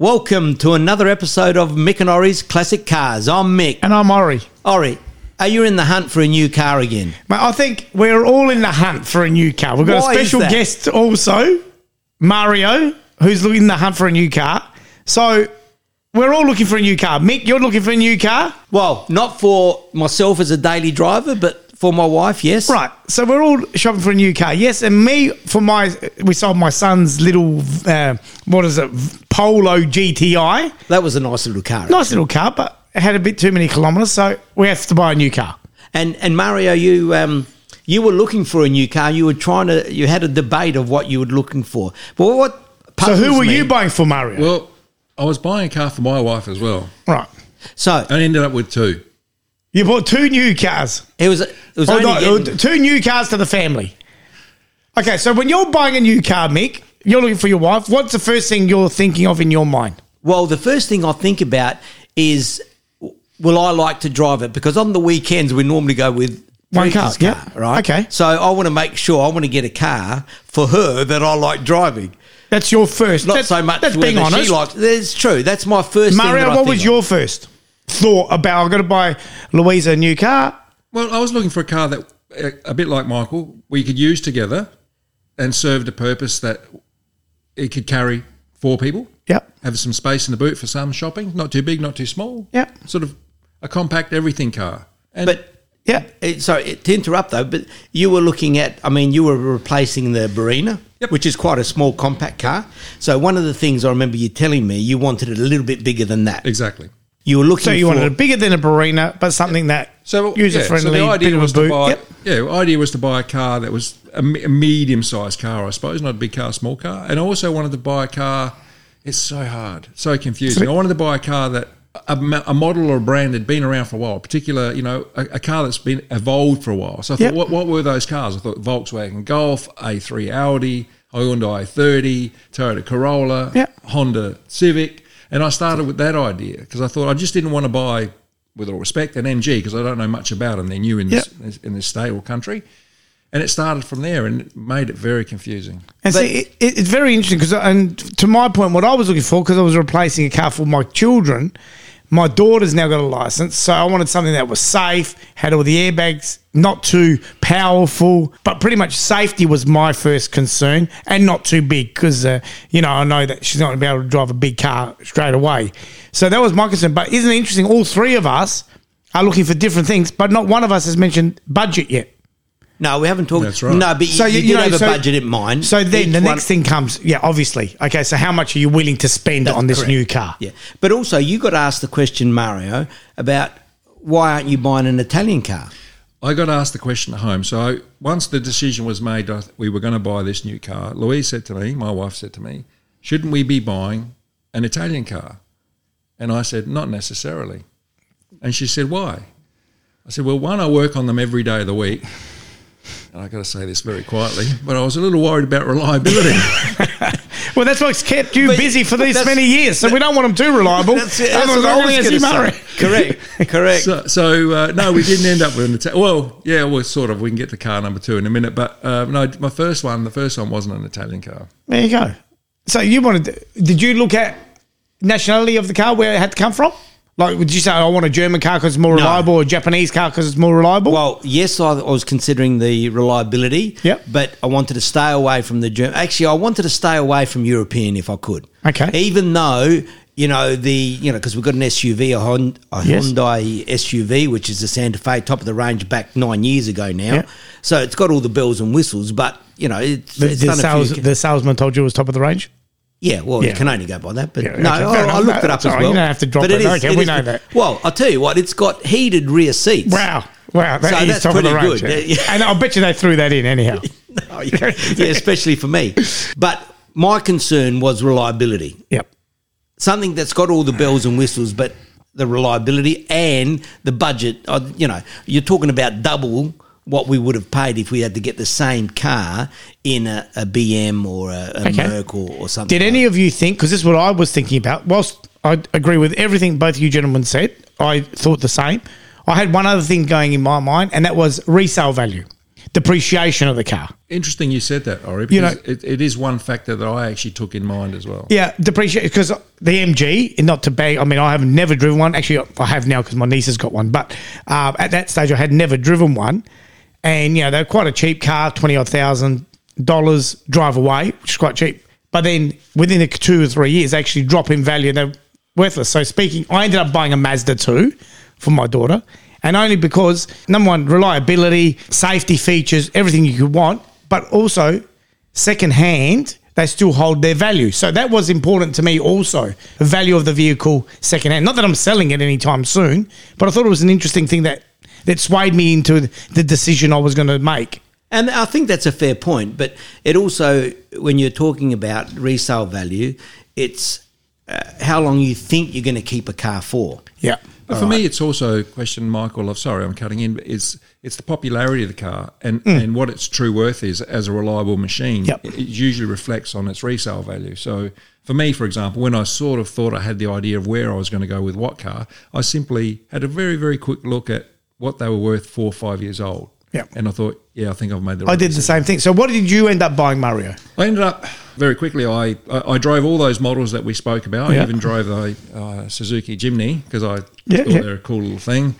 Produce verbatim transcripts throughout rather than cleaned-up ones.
Welcome to another episode of Mick and Ori's Classic Cars. I'm Mick. And I'm Ori. Ori, are you in the hunt for a new car again? Mate, I think we're all in the hunt for a new car. We've got Why a special is that? guest also, Mario, who's looking in the hunt for a new car. So we're all looking for a new car. Mick, you're looking for a new car? Well, not for myself as a daily driver, but for my wife, yes. Right. So we're all shopping for a new car. Yes, and me, for my, we sold my son's little, uh, what is it, Polo G T I. That was a nice little car. Nice little car, but it had a bit too many kilometres, so we have to buy a new car. And and Mario, you um you were looking for a new car. You were trying to, you had a debate of what you were looking for. But what So puzzles who were me- you buying for, Mario? Well, I was buying a car for my wife as well. Right. So I ended up with two. You bought two new cars. it was it was Oh, only no, getting- two new cars to the family. Okay, so when you're buying a new car, Mick, you're looking for your wife. What's the first thing you're thinking of in your mind? Well, the first thing I think about is, will I like to drive it? Because on the weekends we normally go with One car, Terika's yeah. right? Okay. So I want to make sure I want to get a car for her that I like driving. That's your first. Not that's, so much That's whether being honest. she likes. It's true. That's my first. Mario, thing that I what think was of. your first thought about? I've got to buy Louisa a new car. Well, I was looking for a car that, a bit like Michael, we could use together and served a purpose that it could carry four people. Yep. Have some space in the boot for some shopping. Not too big, not too small. Yep. Sort of a compact everything car. And But Yeah. It, sorry to interrupt though, but you were looking at, I mean, you were replacing the Barina, Yep. which is quite a small compact car. So one of the things I remember you telling me, you wanted it a little bit bigger than that. exactly. You were looking So you for, wanted it bigger than a Barina, but something that So user yeah, friendly, so the idea bit of was a boot. to buy. Yep. Yeah, the idea was to buy a car that was a, me- a medium-sized car, I suppose, not a big car, small car. And I also wanted to buy a car. It's so hard, so confusing. I wanted to buy a car that a, ma- a model or a brand had been around for a while, particular, you know, a, a car that's been evolved for a while. So I thought, Yep. what, what were those cars? I thought Volkswagen Golf, A three Audi, Hyundai i thirty, Toyota Corolla, Yep. Honda Civic. And I started with that idea because I thought I just didn't want to buy, with all respect, an M G because I don't know much about them. They're new in this in this state or country. And it started from there and it made it very confusing. And see, it, it, it's very interesting because, and to my point, what I was looking for, because I was replacing a car for my children, my daughter's now got a license, so I wanted something that was safe, had all the airbags, not too powerful, but pretty much safety was my first concern, and not too big because, uh, you know, I know that she's not going to be able to drive a big car straight away. So that was my concern. But isn't it interesting? All three of us are looking for different things, but not one of us has mentioned budget yet. No, we haven't talked. That's right. No, but you, So you, you- did you know, have a so- budget in mind. So then Each the one- next thing comes, yeah, obviously. Okay, so how much are you willing to spend That's on this correct. new car? Yeah, but also you got asked the question, Mario, about why aren't you buying an Italian car? I got asked the question at home. So once the decision was made, I th- we were going to buy this new car. Louise said to me, my wife said to me, shouldn't we be buying an Italian car? And I said, not necessarily. And she said, why? I said, well, one, I work on them every day of the week. And I got to say this very quietly, but I was a little worried about reliability. Well, that's what's kept you But- busy for but these that's- many years, so we don't want them too reliable. That's, it, that's Otherwise, what I I'm was gonna going to see Murray. say. Correct, correct. So, so uh, no, we didn't end up with an Italian. Well, yeah, well, sort of. We can get to car number two in a minute. But uh, no, my first one, the first one wasn't an Italian car. There you go. So you wanted? Did you look at nationality of the car, where it had to come from? Like, would you say, I want a German car because it's more No. reliable, or a Japanese car because it's more reliable? Well, yes, I I was considering the reliability. Yep. But I wanted to stay away from the German. Actually, I wanted to stay away from European if I could. Okay. Even though, you know, the, you know, because we've got an S U V, a, Hon- a Yes. Hyundai S U V, which is a Santa Fe, top of the range back nine years ago now. Yep. So it's got all the bells and whistles, but, you know, it's, the, it's the, done sales, a few. the salesman told you it was top of the range? Yeah, well, Yeah. you can only go by that. But Yeah, no, okay, I, fair I enough. looked No, it up that's as all right. well. You don't have to drop but it. is, Okay, we is- know that. Well, I'll tell you what, it's got heated rear seats. Wow. Wow, that So is that's top of the pretty range. good. yeah. Yeah. And I'll bet you they threw that in anyhow. Oh, yeah, yeah, especially for me. But my concern was reliability. Yep. Something that's got all the bells and whistles, but the reliability and the budget. uh, You know, you're talking about double what we would have paid if we had to get the same car in a, a B M or a, a Okay. Merc or, or something. Did any of you think, because this is what I was thinking about, whilst I agree with everything both you gentlemen said, I thought the same. I had one other thing going in my mind, and that was resale value. depreciation of the car. Interesting you said that, Ori, because You know- it, it is one factor that I actually took in mind as well. Yeah, depreciation, because the M G, not to bag, I mean, I have never driven one. Actually, I have now because my niece has got one. But uh, at that stage, I had never driven one. And, you know, they're quite a cheap car, twenty odd thousand dollars drive away, which is quite cheap. But then within a two or three years, they actually drop in value. They're worthless. So speaking, I ended up buying a Mazda two for my daughter. And only because, number one, reliability, safety features, everything you could want. But also, second hand, they still hold their value. So that was important to me also, the value of the vehicle second hand. Not that I'm selling it anytime soon, but I thought it was an interesting thing that, that swayed me into the decision I was going to make. And I think that's a fair point. But it also, when you're talking about resale value, it's uh, how long you think you're going to keep a car for. Yeah. But for me, it's also a question, Michael, of sorry, I'm cutting in, but it's it's the popularity of the car and, Mm. and what its true worth is as a reliable machine. Yep. It usually reflects on its resale value. So for me, for example, when I sort of thought I had the idea of where I was going to go with what car, I simply had a very, very quick look at what they were worth four or five years old. Yep. And I thought, yeah, I think I've made the right I did the decision. same thing. So what did you end up buying, Mario? I ended up very quickly. I, I, I drove all those models that we spoke about. Yeah. I even drove the uh, Suzuki Jimny because I Yeah, thought yeah. they're a cool little thing.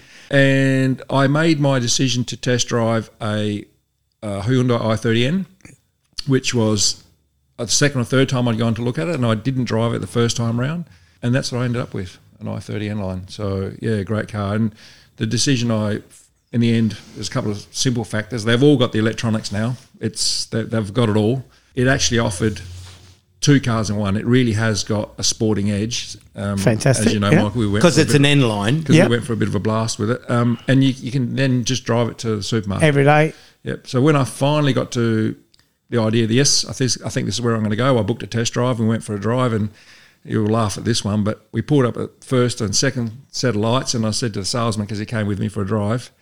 And I made my decision to test drive a, a Hyundai i thirty N, which was the second or third time I'd gone to look at it, and I didn't drive it the first time round. And that's what I ended up with, an i thirty N line. So, yeah, great car. And the decision I... In the end, there's a couple of simple factors. They've all got the electronics now. It's they- they've got it all. It actually offered two cars in one. It really has got a sporting edge. Um, Fantastic, As you know, yeah. Michael, we went Because for a it's bit- an N line. because Yeah. we went for a bit of a blast with it. Um, and you, you can then just drive it to the supermarket. Every day. Yep. So when I finally got to the idea that, yes, I think, I think this is where I'm going to go, I booked a test drive and went for a drive, and you'll laugh at this one, but we pulled up at first and second set of lights, and I said to the salesman, because he came with me for a drive,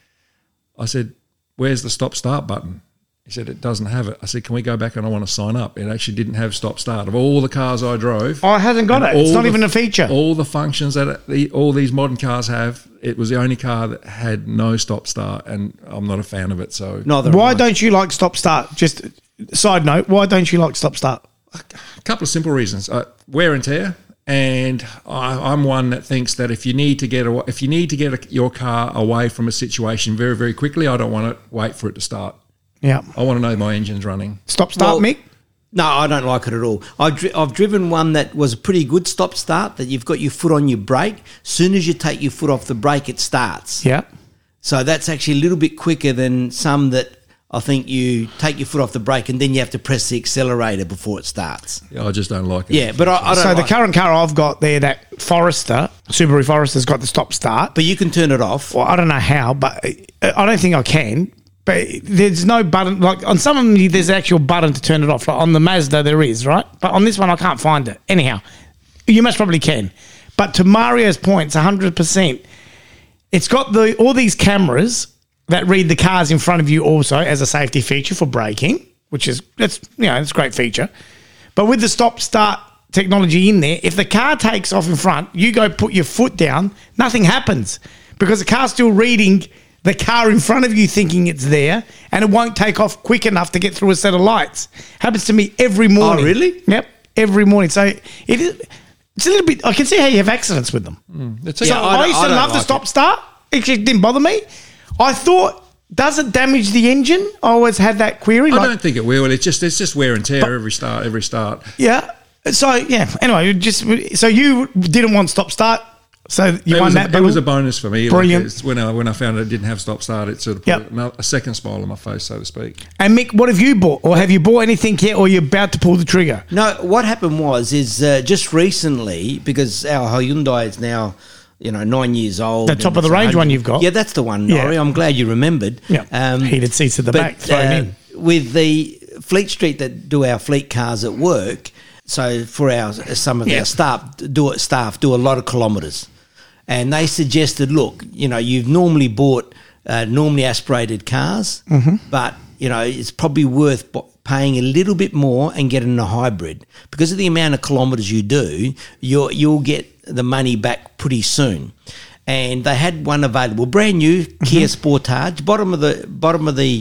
I said, where's the stop-start button? He said, it doesn't have it. I said, can we go back and I want to sign up? It actually didn't have stop-start. Of all the cars I drove... Oh, it hasn't got and it. It's all not the- even a feature. All the functions that it, the, all these modern cars have, it was the only car that had no stop-start, and I'm not a fan of it. So Neither Why am I. don't you like stop start? Just side note, why don't you like stop start? a couple of simple reasons: uh, wear and tear. And I, I'm one that thinks that if you need to get a, if you need to get a, your car away from a situation very, very quickly, I don't want to wait for it to start. Yeah. I want to know my engine's running. Stop start, Well, Mick. No, I don't like it at all. I've, dri- I've driven one that was a pretty good stop start, that you've got your foot on your brake. Soon as you take your foot off the brake, it starts. Yeah. So that's actually a little bit quicker than some that I think you take your foot off the brake and then you have to press the accelerator before it starts. Yeah, I just don't like it. Yeah, but I, I don't So the like- current car I've got there, that Forester, Subaru Forester's got the stop start. But you can turn it off. Well, I don't know how, but I don't think I can. But there's no button. Like on some of them, there's an actual button to turn it off. Like on the Mazda, there is, right? But on this one, I can't find it. Anyhow, you most probably can. But to Mario's point, it's one hundred percent. It's got the all these cameras that read the cars in front of you also as a safety feature for braking, which is, that's, you know, it's a great feature. But with the stop start technology in there, if the car takes off in front, you go put your foot down, nothing happens because the car's still reading the car in front of you thinking it's there, and it won't take off quick enough to get through a set of lights. Happens to me every morning. really? Yep, every morning. So it is, it's a little bit, I can see how you have accidents with them. It's a, So Yeah, I, I don't- used I to don't love the like stop it. start. It just didn't bother me. I thought, does it damage the engine? I always had that query. I like- don't think it will. It's just it's just wear and tear every start. Every start. Yeah. So yeah. Anyway, just so you didn't want stop start. So you It won was, that. a, it was a battle? bonus for me. Brilliant. Like it's when I when I found it didn't have stop start, it sort of put Yep. another, a second smile on my face, so to speak. And Mick, what have you bought, or have you bought anything yet, or you're about to pull the trigger? No, what happened was is uh, just recently, because our Hyundai is now, you know, nine years old. The and top of the it's range one hundred one you've got? Yeah, that's the one, Yeah. Nori. I'm glad you remembered. Yeah. Heated seats at the but, back, thrown uh, in. With the Fleet Street that do our fleet cars at work, so for our some of Yeah. our staff do staff do a lot of kilometres, and they suggested, look, you know, you've normally bought uh, normally aspirated cars, Mm-hmm. but you know it's probably worth bu- paying a little bit more and getting a hybrid because of the amount of kilometres you do. You'll you'll get the money back pretty soon. And they had one available, brand new Kia Sportage, bottom of the bottom of the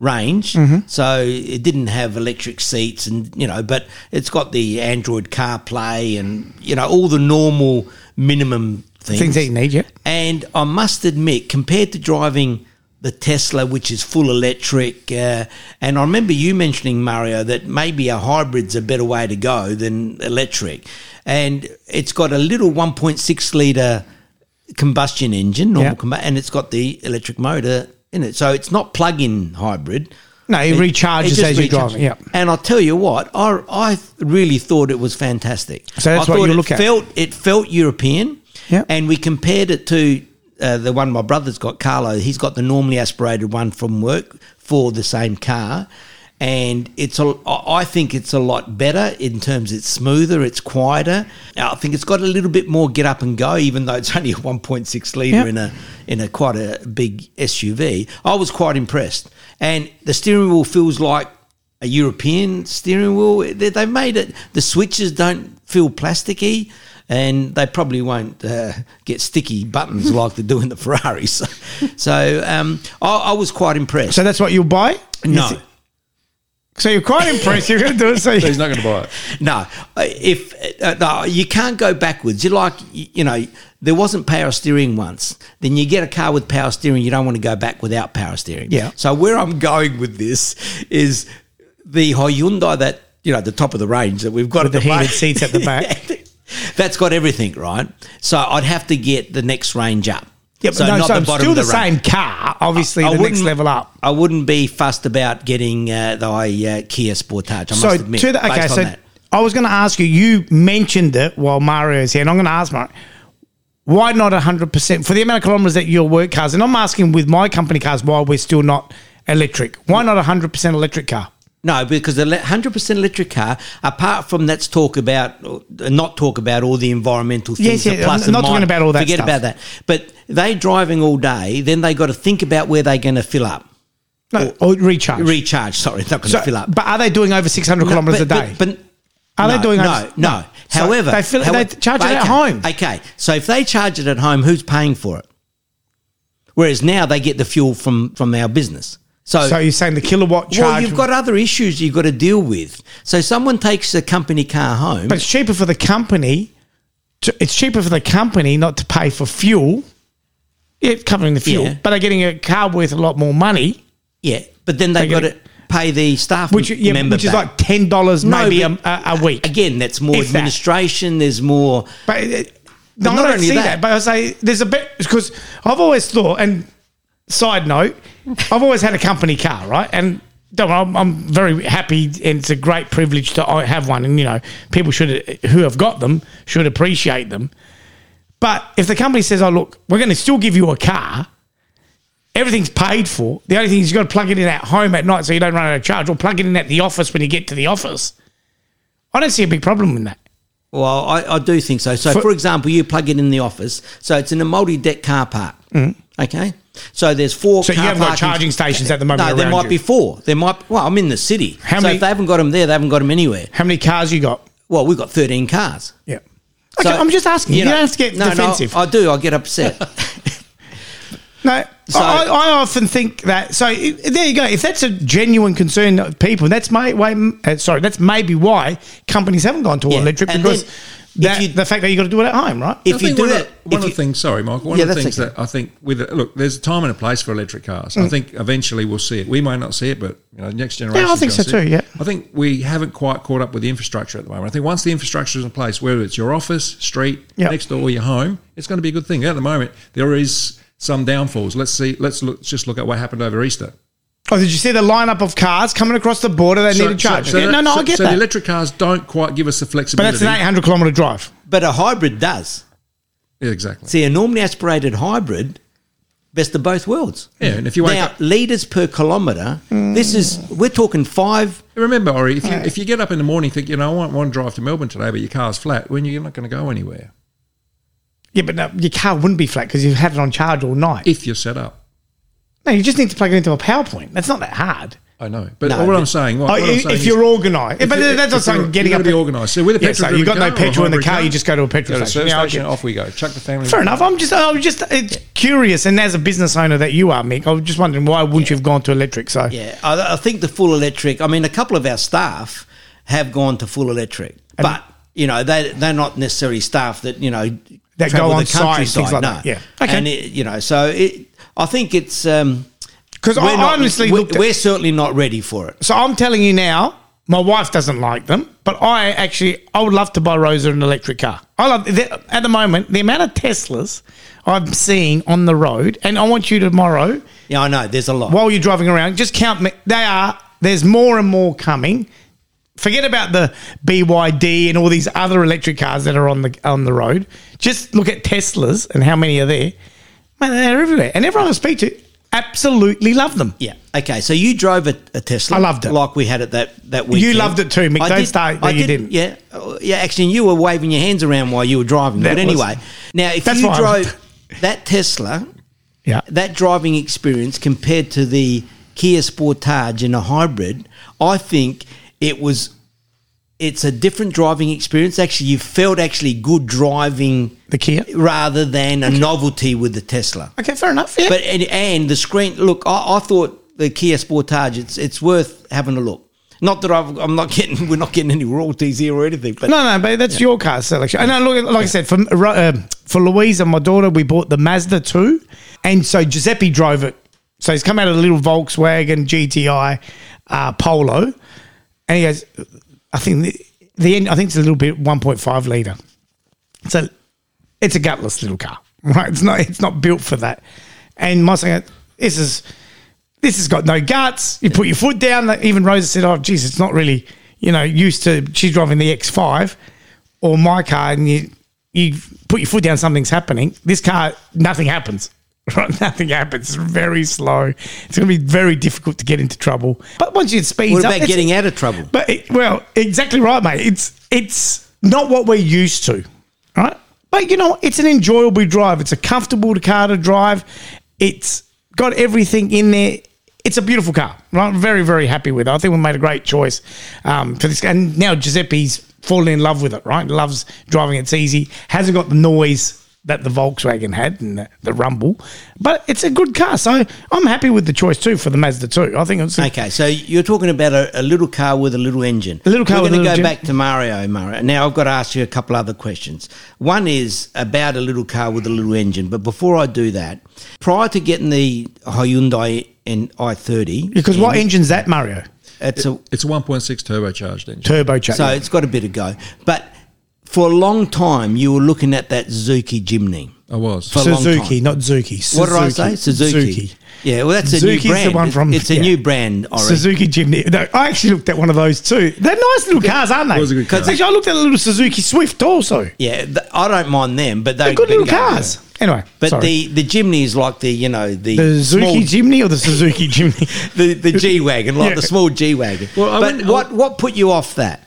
range, Mm-hmm. so it didn't have electric seats, and you know, but it's got the Android CarPlay and you know all the normal minimum things, Things that you need, yeah. And I must admit, compared to driving the Tesla, which is full electric, uh, and I remember you mentioning, Mario, that maybe a hybrid's a better way to go than electric, and it's got a little one point six litre combustion engine, normal Yeah. combu- and it's got the electric motor in it, so it's not plug-in hybrid. No, it, recharges just as you drive recharges. it. Yeah. And I'll tell you what, I I really thought it was fantastic. So that's I what thought you it look at. Felt, it felt European. Yeah. And we compared it to uh, the one my brother's got, Carlo. He's got the normally aspirated one from work for the same car. And it's a, I think it's a lot better in terms it's smoother, it's quieter. I think it's got a little bit more get up and go, even though it's only a one point six litre Yep. in a in a quite a big S U V. I was quite impressed, and the steering wheel feels like a European steering wheel. They- They've made it. The switches don't feel plasticky, and they probably won't uh, get sticky buttons like they do in the Ferraris. So, so um, I, I was quite impressed. So that's what you'll buy? no. So you're quite impressed. You're going to do it. So So you, he's not going to buy it. No, if uh, no, you can't go backwards. You're like, you you know, there wasn't power steering once. Then you get a car with power steering, you don't want to go back without power steering. Yeah. So where I'm going with this is the Hyundai that, you know, the top of the range that we've got With at the heated moment. seats at the back. That's got everything, right? So I'd have to get the next range up. yeah, but no, not so the it's bottom still of the, the range. same car, obviously I the next wouldn't- level up. I wouldn't be fussed about getting uh, the uh, Kia Sportage, I So, must admit, to the, okay, based so on that. I was going to ask you, you mentioned it while Mario's here, and I'm going to ask Mario, why not one hundred percent? For the amount of kilometres that your work cars, and I'm asking with my company cars why we're still not electric. Why not a one hundred percent electric car? No, because the one hundred percent electric car, apart from let's talk about, uh, not talk about all the environmental things. Yes, yeah, the plus I'm not and talking min- about all that Forget stuff. about that. But they driving all day, then they got to think about where they're going to fill up. No, or, recharge. Recharge, sorry, not going to So- fill up. But are they doing over six hundred No, kilometres a but- day? But, but Are they no, doing no, over- no? no. So However, they fill it- however- they charge it at okay, home. Okay, so if they charge it at home, who's paying for it? Whereas now they get the fuel from from our business. So, so you're saying the kilowatt charge? well, you've got other issues you've got to deal with. So someone takes a company car home. but it's cheaper for the company. To, it's cheaper for the company not to pay for fuel. Yeah, it's covering the fuel, Yeah. but they're getting a car worth a lot more money. Yeah, but then they've They got get to pay the staff Which, yeah, member which is back. like ten dollars No, maybe a, but- a, a week. Again, that's more If that. administration. There's more. But it, no, not I don't only see that- that. But I say there's a bit because I've always thought. And side note, I've always had a company car, right? And don't worry, I'm, I'm very happy, and it's a great privilege to have one. And you know, people should who have got them should appreciate them. But if the company says, "Oh, look, we're going to still give you a car," everything's paid for. The only thing is you've got to plug it in at home at night so you don't run out of charge, or plug it in at the office when you get to the office. I don't see a big problem in that. Well, I, I do think so. So, For- for, example, you plug it in the office. So it's in a multi-deck car park. Okay, so there's four. Mm. So you car haven't got parking- charging stations at the moment No, there around might you? be four. There might. Well, I'm in the city. How so many- if they haven't got them there, they haven't got them anywhere. How many cars you got? Well, we've got thirteen cars. Yeah. Okay, So, I'm just asking. You, know- don't have to get no, defensive. No, I do. I get upset. No, So- I, I often think that. So i- there you go. If that's a genuine concern of people, that's my way. Uh, sorry, that's maybe why companies haven't gone to all Yeah, electric and because then if that, you- the fact that you got to do it at home, right? If I you think do one it, of, the- one if of the you- things, sorry, Michael, one Yeah, of the that's things okay. that I think with look, there's a time and a place for electric cars. Mm. I think eventually we'll see it. We may not see it, but you know, next generation. Yeah, I think so too, yeah. I think we haven't quite caught up with the infrastructure at the moment. I think once the infrastructure is in place, whether it's your office, street, Yep. next door, or your home, it's going to be a good thing. At the moment, there is some downfalls. Let's see. Let's look, just look at what happened over Easter. Oh, did you see the lineup of cars coming across the border? They need a charge. So, Yeah, no, no, so, I get so that. the electric cars don't quite give us the but flexibility. that's an eight hundred kilometre drive. but a hybrid does. Yeah, exactly. See, a normally aspirated hybrid, best of both worlds. Yeah, and if you wake now, up, litres per kilometre, this is, we're talking five. remember, Ori, if you if you get up in the morning, think, you know, I want one drive to Melbourne today, but your car's flat, when you're not going to go anywhere Yeah, but no, your car wouldn't be flat because you've had it on charge all night. if you're set up. No, you just need to plug it into a power point. That's not that hard. I know, but No, what but- I'm saying, what, Oh, what I'm if saying if you're is, organised, but if that's not if saying you're- getting you've up. got to be organised. So with a Yeah, petrol so you've got no car or a petrol in the hybrid car, you just go to a petrol go to a station. service Yeah, I station, get- off we go. Chuck the family. Fair enough. I'm just, I was just it's curious, and as a business owner that you are, Mick, I was just wondering why wouldn't you have gone to electric? So Yeah, I, I think the full electric. I mean, a couple of our staff have gone to full electric, but you know they they're not necessarily staff that you know That travel go the on site and things countryside, like no. that. Yeah. Okay. and it, you know, so it, I think it's um, because we're I not- honestly we're, looked at, we're certainly not ready for it. so I'm telling you now, my wife doesn't like them, but I actually I would love to buy Rosa an electric car. I love the, at the moment the amount of Teslas I'm seeing on the road, and I want you tomorrow Yeah, I know. There's a lot. while you're driving around, just count me. They are there's more and more coming. Forget about the B Y D and all these other electric cars that are on the on the road. Just look at Teslas and how many are there. Man, they're everywhere, and everyone I speak to absolutely love them. Yeah. Okay. So you drove a, a Tesla. I loved it. Like we had it that that weekend. You loved it too, Mick. I Don't did- start that I you did- didn't. Yeah. Uh, Yeah. Actually, you were waving your hands around while you were driving. That but was- anyway, now if That's you why I drove loved that Tesla, Yeah, that driving experience compared to the Kia Sportage and a hybrid, I think it was. It's a different driving experience. Actually, you felt actually good driving the Kia. rather than a novelty with the Tesla. Okay, fair enough. Yeah. But and, and the screen. Look, I, I thought the Kia Sportage. It's it's worth having a look. Not that I've, I'm not getting. We're not getting any royalties here or anything. But No, no, but that's your car selection. And I look, like I said, for uh, for Louise and my daughter, we bought the Mazda two, and so Giuseppe drove it. So he's come out of a little Volkswagen G T I uh, Polo, and he goes, I think the, the end. I think it's a little bit one point five liter. So it's a gutless little car, right? It's not. It's not built for that. And my son, goes, this is. This has got no guts. You put your foot down. Even Rosa said, oh, geez, it's not really, you know, used to, she's driving the X five or my car, and you you put your foot down, something's happening. This car, nothing happens. Right? Nothing happens. It's very slow. It's going to be very difficult to get into trouble. But once it speeds what up. about it's- getting out of trouble? But, it, well, exactly right, mate. It's, it's not what we're used to, right? But, you know, it's an enjoyable drive. It's a comfortable car to drive. It's got everything in there. It's a beautiful car. Right? I'm very, very happy with it. I think we made a great choice um, for this. And now Giuseppe's fallen in love with it, right? Loves driving. It's easy. Hasn't got the noise that the Volkswagen had and the, the rumble. But it's a good car. So I'm happy with the choice too for the Mazda two. I think it's a, Okay, so you're talking about a, a little car with a little engine. A little car We're with a going to little go engine. back to Mario, Mario. Now I've got to ask you a couple other questions. One is about a little car with a little engine. But before I do that, prior to getting the Hyundai and i thirty, because what engine's that, Mario? it's a It's a one point six turbocharged engine. Turbocharged. so it's got a bit of go. But for a long time, you were looking at that Suzuki Jimny. I was. For a long Suzuki, time. not Zuki. What did I say? Suzuki. Yeah, well, that's a Suzuki's new brand. the one from- it's a yeah. new brand, I reckon. Suzuki Jimny. No, I actually looked at one of those too. They're nice little cars, aren't they? It was a good car. Actually, I looked at a little Suzuki Swift also. Yeah, th- I don't mind them, but they're, They're good big little cars. Anyway, But sorry. the the Jimny is like the you know the, the small, Suzuki Jimny or the Suzuki Jimny? the the G wagon, like Yeah. the small G wagon. Well, I but went- what what put you off that?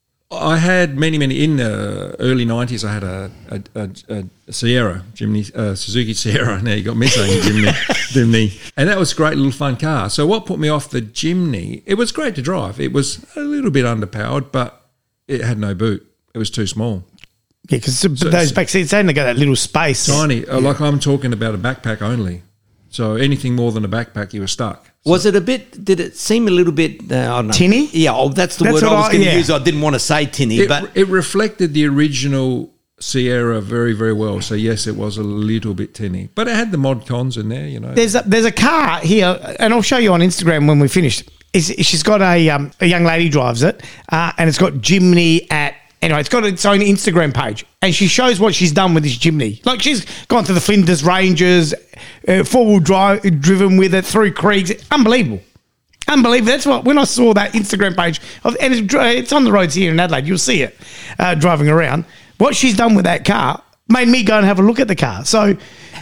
I had many, many in the early nineties. I had a, a, a, a Sierra, Jimny, uh, Suzuki Sierra. Now you got me saying Jimny, Jimny, and that was a great little fun car. So what put me off the Jimny? It was great to drive. It was a little bit underpowered, but it had no boot. It was too small, Yeah, because those back seats, they only got that little space. tiny. Uh, Like I'm talking about a backpack only. So anything more than a backpack, you were stuck. Was it a bit? Did it seem a little bit? Uh, I don't know. Tinny? Yeah, oh, that's the That's word I what was I- going to yeah. use. I didn't want to say tinny, It, but it reflected the original Sierra very, very well. So yes, it was a little bit tinny, but it had the mod cons in there. You know, There's a, there's a car here, and I'll show you on Instagram when we finish. Is she's got a um, a young lady drives it, uh, and it's got Jimny at. Anyway, it's got its own Instagram page, and she shows what she's done with this Jimny. Like she's gone to the Flinders Ranges, uh, four wheel drive, driven with it through creeks. Unbelievable, unbelievable. That's what when I saw that Instagram page, of, and it's, it's on the roads here in Adelaide. You'll see it uh, driving around. What she's done with that car made me go and have a look at the car. So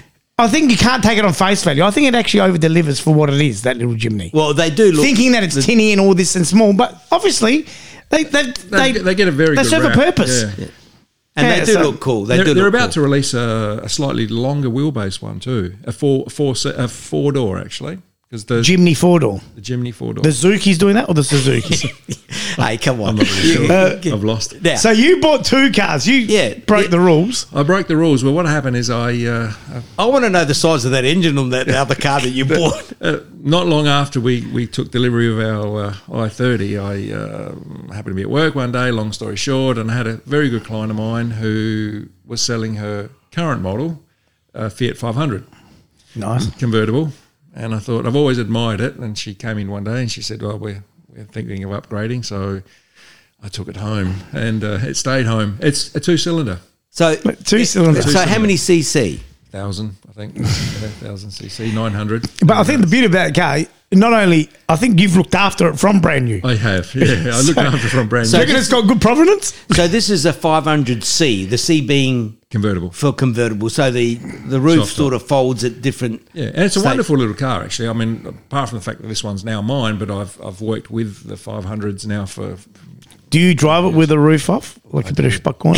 I think you can't take it on face value. I think it actually over delivers for what it is. That little Jimny. well, they do look. Thinking that it's tinny and all this and small, but obviously. They they, they, they, they get a very they good serve rap. a purpose. Yeah. and yeah, they do so look cool. They They're, do. they're look about cool. to release a, a slightly longer wheelbase one too, a four four se- a four door actually. because the, Jimny four-door. the Jimny four-door. The Zuki's doing that or the Suzuki? Hey, come on. I'm not really sure. Uh, I've lost it. Now, So you bought two cars. You Yeah, broke yeah. the rules. I broke the rules. Well, what happened is I, uh, I want to know the size of that engine on that other car that you bought. uh, not long after we, we took delivery of our uh, I thirty, I uh, happened to be at work one day, long story short, and I had a very good client of mine who was selling her current model, uh, Fiat five hundred. Nice. Convertible, and I thought I've always admired it. And she came in one day and she said, "Well, we're we're thinking of upgrading." So I took it home, and uh, it stayed home. It's a two cylinder, So, Two cylinders. so how many cc? thousand I think, thousand cc, nine hundred. But I think the beauty about that car, not only, I think you've looked after it from brand new. I have, yeah. I looked after it from brand Do you new. reckon it's got good provenance? So this is a five hundred C, the C being Convertible. for convertible. So the, the roof Soft sort of folds at different... Yeah, and it's a stages. wonderful little car, actually. I mean, apart from the fact that this one's now mine, but I've I've worked with the five hundreds now for. Do you drive it with the roof off? Like a bit of spuckcoin?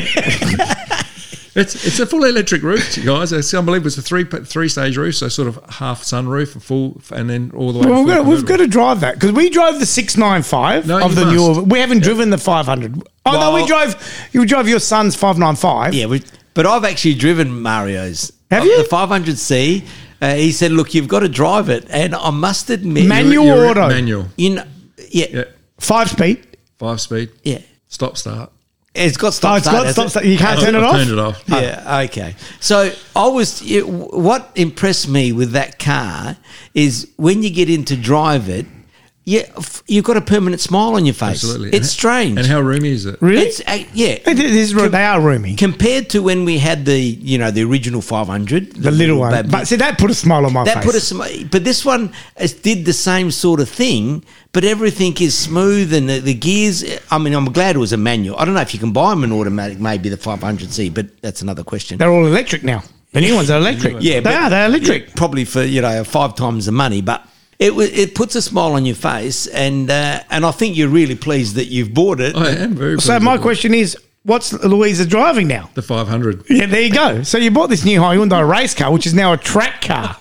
It's it's a full electric roof, you guys. It's unbelievable. It's a three three stage roof, so sort of half sunroof and full, and then all the way. Well, to we've, full got, we've got convertible. to drive that because we drove the six ninety-five No, of you the must. newer. We haven't driven the five hundred. Oh, no, we Well- drove, you drove your son's five ninety-five. Yeah, we, but I've actually driven Mario's. Have Uh, you? The five hundred C. Uh, he said, look, you've got to drive it. And I must admit... Manual You're- auto. Manual. You know, yeah, Yeah, yeah. Five speed. five speed. Stop start. It's got Oh, stop it's start, got has stop it? start. You can't turn it I've off? Turned it off. Yeah, okay. So I was, it, what impressed me with that car is when you get in to drive it, yeah, f- you've got a permanent smile on your face. Absolutely. It's And- strange. And how roomy is it? Really? It's, uh, yeah. It is, they are roomy. Compared to when we had the, you know, the original five hundred. The little one. baby- But see, that put a smile on my that face. put a sm- but this one is, did the same sort of thing, but everything is smooth and the, the gears. I mean, I'm glad it was a manual. I don't know if you can buy them in automatic, maybe the five hundred C, but that's another question. They're all electric now. The new ones are electric. Yeah, they but- are. They're electric. Yeah, probably for you know five times the money, but it wa- it puts a smile on your face, and uh, and I think you're really pleased that you've bought it. I am very. So my question is, what's Louisa driving now? the five hundred. Yeah, there you go. So you bought this new Hyundai race car, which is now a track car.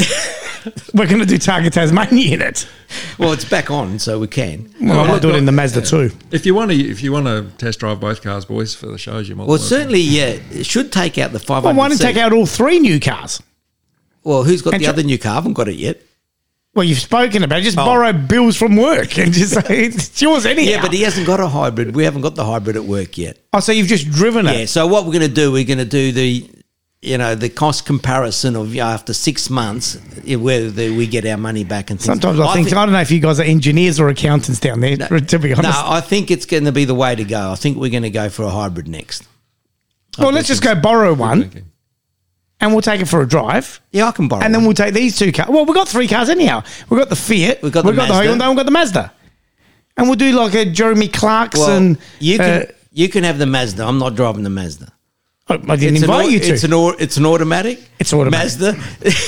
We're going to do Target Tasmania in it. Well, it's back on, so we can. Well, I might do it in the Mazda too. If you want to, if you want to test drive both cars, boys, for the shows, you might. Well, certainly, yeah, it should take out the five hundred. Well, why don't you take out all three new cars? Well, who's got And the tr- other new car? I haven't got it yet. Well, you've spoken about it. Just Oh. borrow bills from work and just say it's yours anyhow. Yeah, but he hasn't got a hybrid. We haven't got the hybrid at work yet. Oh, so you've just driven it. Yeah. So what we're going to do? We're going to do the, you know, the cost comparison of you know, after six months yeah, whether we get our money back and things. Sometimes I, think, thi- I don't know if you guys are engineers or accountants down there, to be honest. No, I think it's going to be the way to go. I think we're going to go for a hybrid next. well, let's just go borrow one and we'll take it for a drive. Yeah, I can borrow. And then one. we'll take these two cars. Well, we've got three cars anyhow. We've got the Fiat, We've got the we've got the Mazda. Hyundai, we've got the Mazda. And we'll do like a Jeremy Clarkson. Well, you can uh, you can have the Mazda. I'm not driving the Mazda. I didn't It's an, invite au- you to. it's an au- it's an automatic. It's automatic. Mazda.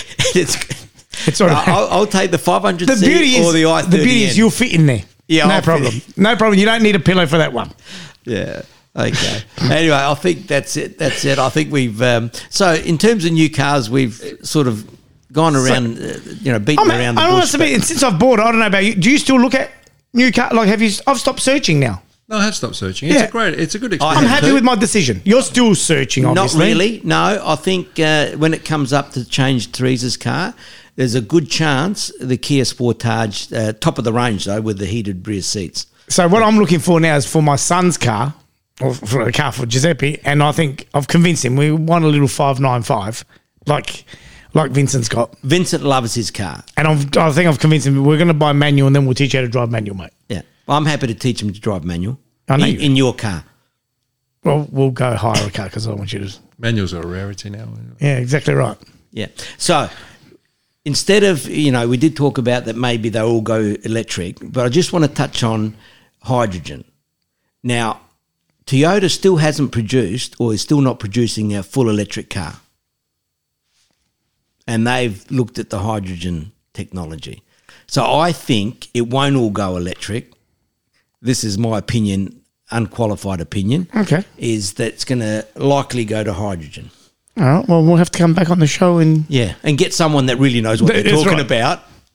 it's. It's automatic. I'll, I'll take the five hundred the C beauty is or the I the thirty. beauty is you'll fit in there. Yeah, no I'll fit problem. in. No problem. You don't need a pillow for that one. Yeah. Okay. Anyway, I think that's it. That's it. I think we've. Um, so in terms of new cars, we've sort of gone around, uh, you know, beaten I mean, around the I bush. honest to be, and since I've bought it, I don't know about you. Do you still look at new car? Like, have you? I've stopped searching now. No, I have stopped searching. It's Yeah. a great. It's a good I experience. I'm have happy too. with my decision. You're still searching, Not obviously. really. No, I think uh, when it comes up to change Teresa's car, there's a good chance the Kia Sportage, uh, top of the range though, with the heated rear seats. So what I'm looking for now is for my son's car, or for a car for Giuseppe, and I think I've convinced him. We want a little five ninety-five, like like Vincent's got, Vincent loves his car. and I've, I think I've convinced him we're going to buy manual, and then we'll teach you how to drive manual, mate. Yeah, I'm happy to teach him to drive manual. I know in, you- in your car. Well, we'll go hire a car because I want you to. Manuals are a rarity now. Yeah, exactly right. Yeah. So instead of, you know, we did talk about that maybe they all go electric, but I just want to touch on hydrogen. Now, Toyota still hasn't produced or is still not producing a full electric car. And they've looked at the hydrogen technology. So I think it won't all go electric. This is my opinion, unqualified opinion. Okay. Is that it's going to likely go to hydrogen. All right. Well, we'll have to come back on the show and Yeah, and get someone that really knows what they're That's talking right. about.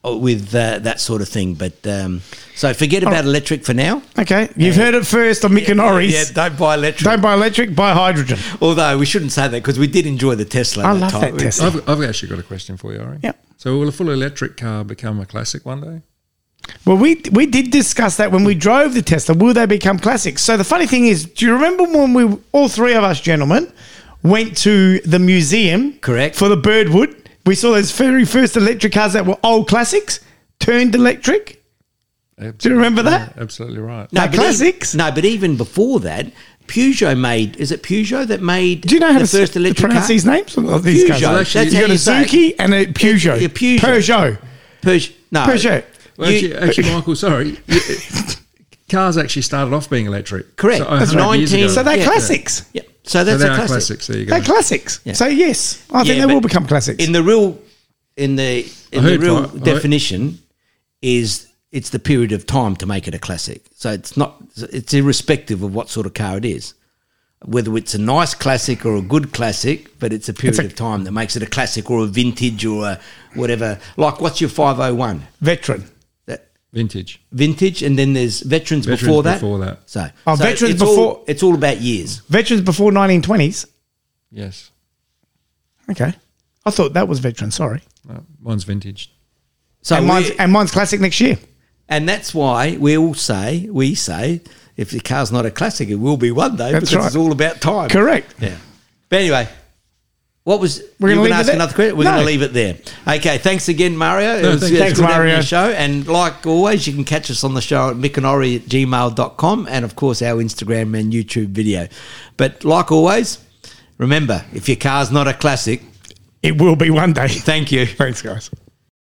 with uh, that sort of thing. But um, so forget about electric for now. Okay, you've heard it first on Mick and Norris. Yeah, don't buy electric. Don't buy electric, buy hydrogen. Although we shouldn't say that because we did enjoy the Tesla. I that love time. that Tesla. I've, I've actually got a question for you, Ari. Yep. So will a full electric car become a classic one day? Well, we we did discuss that when we drove the Tesla. Will they become classics? So the funny thing is, do you remember when we, all three of us gentlemen, went to the museum? Correct. For the Birdwood. We saw those very first electric cars that were old classics, turned electric. Absolutely. Do you remember that? Yeah, absolutely right. No, but classics. Even, no, but even before that, Peugeot made. Is it Peugeot that made? Do you know how the to, first to electric pronounce car? these names of these Peugeot. cars? Well, actually, That's You how got a you say it. Zuki and a Peugeot. Yeah, Peugeot. Peugeot. Peugeot. No, Peugeot. Well, You- actually, actually, Michael, sorry. You- Cars actually started off being electric. Correct. So, That's one hundred years nineteen ago. So they're Yeah. classics. Yeah. So So that's they a are classic. classics. There you go. They're classics. Yeah. So yes, I think Yeah, they but will become classics. In the real, in the in I the heard real right- I heard- definition, is it's the period of time to make it a classic. So it's not. It's irrespective of what sort of car it is, whether it's a nice classic or a good classic. But it's a period a- of time that makes it a classic or a vintage or a whatever. Like what's your five oh one? Veteran. That Vintage. vintage, and then there's veterans, Veterans before that. before that. So, Oh, so veterans it's all- before- it's all about years. Veterans before nineteen twenties. Yes. Okay. I thought that was veteran. Sorry. No, mine's vintage. So and, mine's, we- and mine's classic next year. And that's why we all say, we say, if the car's not a classic, it will be one day That's because right. it's all about time. Correct. Yeah. But anyway, what was, We're you gonna were going leave to it ask there? another question? We're No. going to leave it there. Okay, thanks again, Mario. No, it was, thank it's you. Thanks, good having Mario. the show. And like always, you can catch us on the show at mickandori at gmail dot com and, of course, our Instagram and YouTube video. But like always, remember, if your car's not a classic, It will be one day. thank you. Thanks, guys.